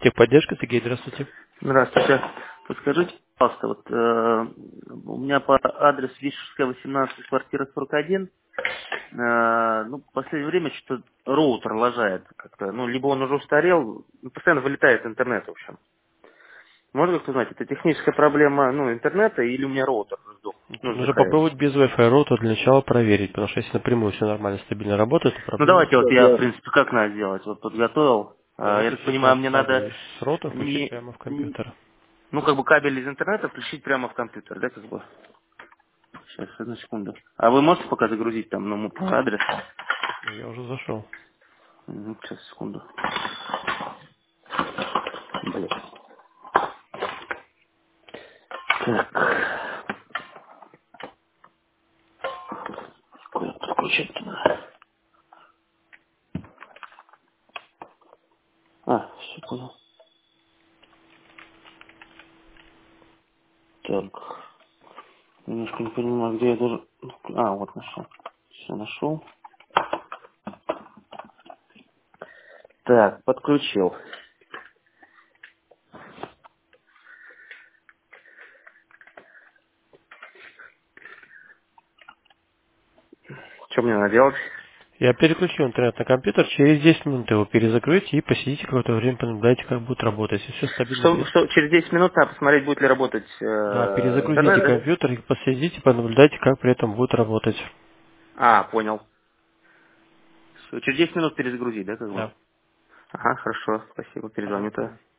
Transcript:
Техподдержка, Сергей, здравствуйте. Здравствуйте. Подскажите, пожалуйста, вот у меня по адресу Вишерская, 18, квартира 41, ну, в последнее время что-то роутер лажает как-то, ну, либо он уже устарел, ну, постоянно вылетает интернет, в общем. Можно как-то узнать, это техническая проблема, ну, интернета или у меня роутер сдох, ну, Нужно сдыхает? попробовать без Wi-Fi роутера для начала проверить, потому что если напрямую все нормально, стабильно работает, то Ну, проблем давайте нет. вот я, в принципе, как надо сделать, вот подготовил, я Давайте так понимаю, сейчас мне надо кабель с роутера включить не, прямо в компьютер. ну, как бы кабель из интернета включить прямо в компьютер, да, как бы? Сейчас, одну секунду. А вы можете пока загрузить там, ну, мой адрес? Я уже зашел. Сейчас, секунду. Блин. Так. Куда-то включить надо. Все понял. Так. Немножко не понимаю, где я должен... Вот нашел. Все нашел. Так, подключил. Что мне надо делать? Я переключил интернет на компьютер, через 10 минут его перезакройте и посидите какое-то время, понаблюдайте, как будет работать. Если все стабильно Что через 10 минут надо посмотреть, будет ли работать да, перезагрузите интернет, да? компьютер и посидите, понаблюдайте, как при этом будет работать. Понял. Всё, через 10 минут перезагрузить, да, как бы? Да. Ага, хорошо, спасибо, Ага. перезвоню-то.